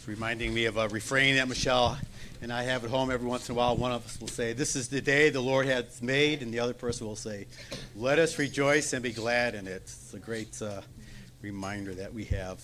Reminding me of a refrain that Michelle and I have at home every once in a while. One of us will say, "This is the day the Lord has made," and the other person will say, "Let us rejoice and be glad in it." It's a great reminder that we have.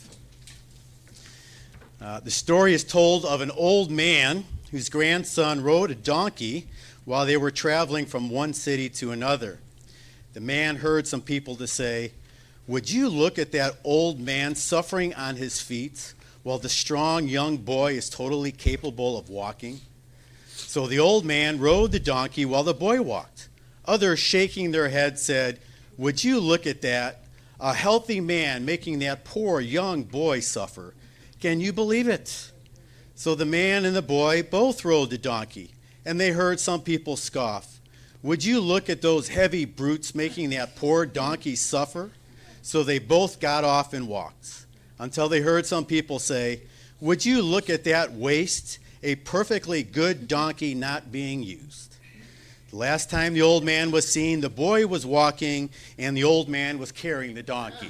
The story is told of an old man whose grandson rode a donkey while they were traveling from one city to another. The man heard some people to say, "Would you look at that old man suffering on his feet, while the strong young boy is totally capable of walking?" So the old man rode the donkey while the boy walked. Others, shaking their heads, said, "Would you look at that? A healthy man making that poor young boy suffer. Can you believe it?" So the man and the boy both rode the donkey, and they heard some people scoff. "Would you look at those heavy brutes making that poor donkey suffer?" So they both got off and walked, until they heard some people say, "Would you look at that waste, a perfectly good donkey not being used?" The last time the old man was seen, the boy was walking, and the old man was carrying the donkey.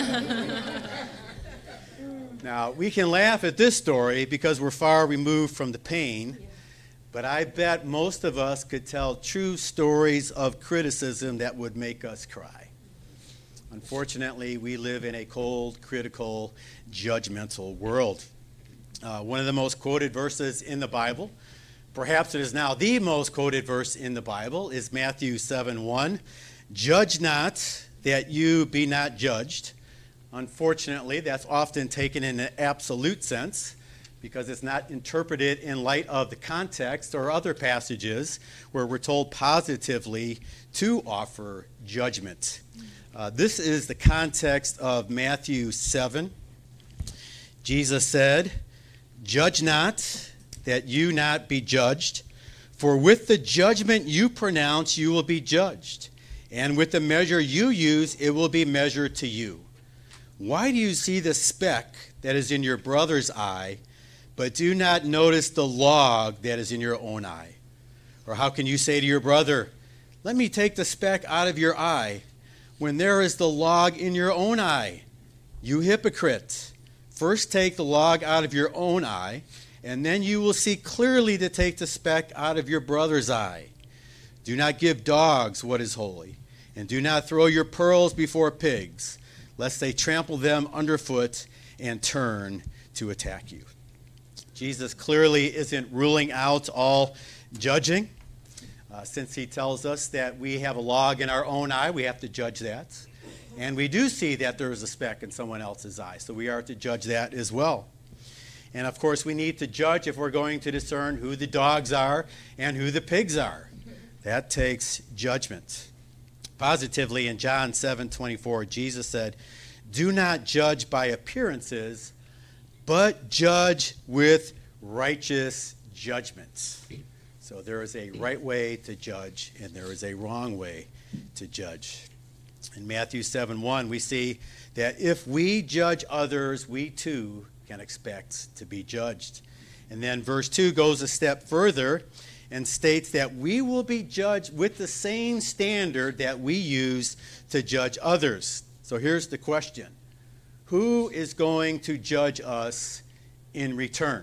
Now, we can laugh at this story because we're far removed from the pain, but I bet most of us could tell true stories of criticism that would make us cry. Unfortunately, we live in a cold, critical, judgmental world. One of the most quoted verses in the Bible, perhaps it is now the most quoted verse in the Bible, is Matthew 7:1. "Judge not, that you be not judged." Unfortunately, that's often taken in an absolute sense because it's not interpreted in light of the context or other passages where we're told positively to offer judgment. This is the context of Matthew 7. Jesus said, "Judge not, that you not be judged. For with the judgment you pronounce, you will be judged. And with the measure you use, it will be measured to you. Why do you see the speck that is in your brother's eye, but do not notice the log that is in your own eye? Or how can you say to your brother, 'Let me take the speck out of your eye,' when there is the log in your own eye? You hypocrite! First take the log out of your own eye, and then you will see clearly to take the speck out of your brother's eye. Do not give dogs what is holy, and do not throw your pearls before pigs, lest they trample them underfoot and turn to attack you." Jesus clearly isn't ruling out all judging. Since he tells us that we have a log in our own eye, we have to judge that. And we do see that there is a speck in someone else's eye, so we are to judge that as well. And of course, we need to judge if we're going to discern who the dogs are and who the pigs are. That takes judgment. Positively, in John 7:24, Jesus said, "Do not judge by appearances, but judge with righteous judgments." So there is a right way to judge, and there is a wrong way to judge. In Matthew 7:1, we see that if we judge others, we too can expect to be judged. And then verse 2 goes a step further and states that we will be judged with the same standard that we use to judge others. So here's the question. Who is going to judge us in return?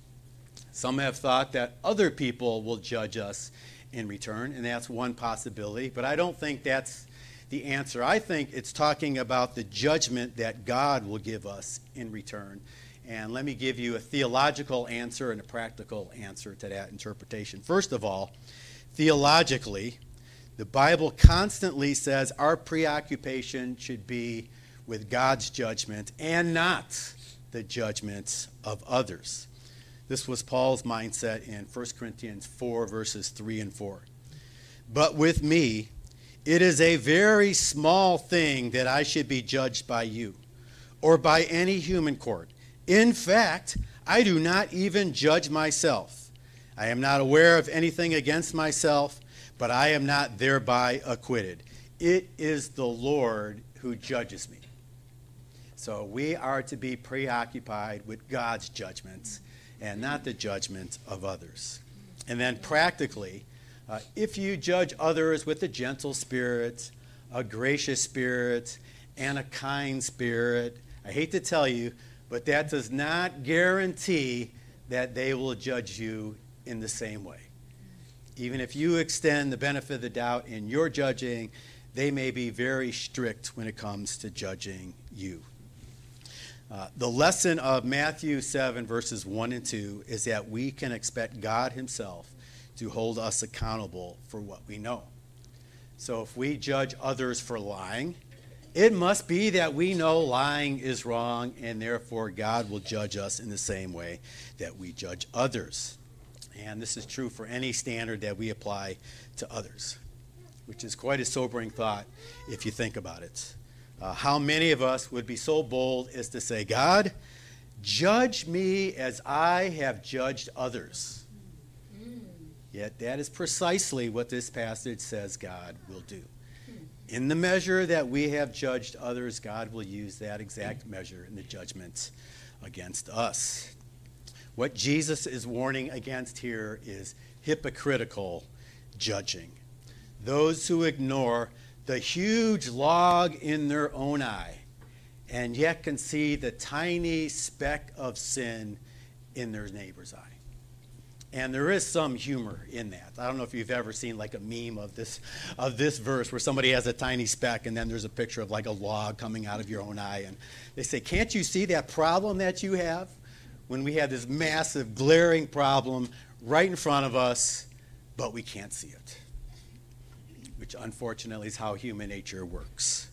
Some have thought that other people will judge us in return, and that's one possibility, but I don't think that's the answer. I think it's talking about the judgment that God will give us in return. And let me give you a theological answer and a practical answer to that interpretation. First of all, theologically, the Bible constantly says our preoccupation should be with God's judgment and not the judgments of others. This was Paul's mindset in 1 Corinthians 4, verses 3 and 4. "But with me, it is a very small thing that I should be judged by you, or by any human court. In fact, I do not even judge myself. I am not aware of anything against myself, but I am not thereby acquitted. It is the Lord who judges me." So we are to be preoccupied with God's judgments and not the judgment of others. And then practically, if you judge others with a gentle spirit, a gracious spirit, and a kind spirit, I hate to tell you, but that does not guarantee that they will judge you in the same way. Even if you extend the benefit of the doubt in your judging, they may be very strict when it comes to judging you. The lesson of Matthew 7, verses 1 and 2 is that we can expect God himself to hold us accountable for what we know. So if we judge others for lying, it must be that we know lying is wrong, and therefore God will judge us in the same way that we judge others. And this is true for any standard that we apply to others, which is quite a sobering thought if you think about it. How many of us would be so bold as to say, God, judge me as I have judged others? Yet that is precisely what this passage says God will do. In the measure that we have judged others, God will use that exact measure in the judgment against us. What Jesus is warning against here is hypocritical judging. Those who ignore the huge log in their own eye and yet can see the tiny speck of sin in their neighbor's eye. And there is some humor in that. I don't know if you've ever seen like a meme of this verse where somebody has a tiny speck and then there's a picture of like a log coming out of your own eye. And they say, can't you see that problem that you have? When we have this massive, glaring problem right in front of us, but we can't see it. Which unfortunately is how human nature works.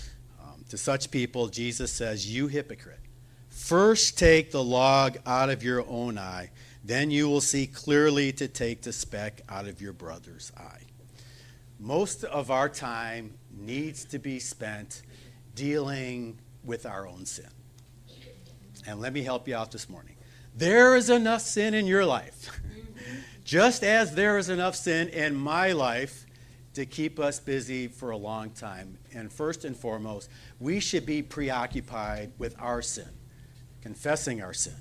To such people, Jesus says, you hypocrite, first take the log out of your own eye, then you will see clearly to take the speck out of your brother's eye. Most of our time needs to be spent dealing with our own sin. And let me help you out this morning. There is enough sin in your life, just as there is enough sin in my life to keep us busy for a long time. And first and foremost, we should be preoccupied with our sin, confessing our sin,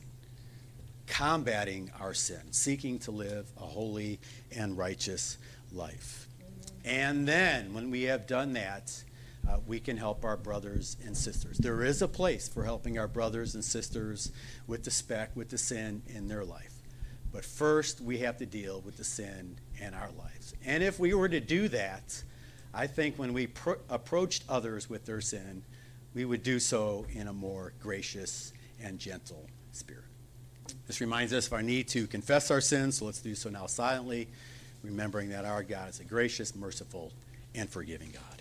combating our sin, seeking to live a holy and righteous life. And then, when we have done that, we can help our brothers and sisters. There is a place for helping our brothers and sisters with the speck, with the sin in their life. But first, we have to deal with the sin in our lives. And if we were to do that, I think when we approached others with their sin, we would do so in a more gracious and gentle spirit. This reminds us of our need to confess our sins, so let's do so now silently, remembering that our God is a gracious, merciful, and forgiving God.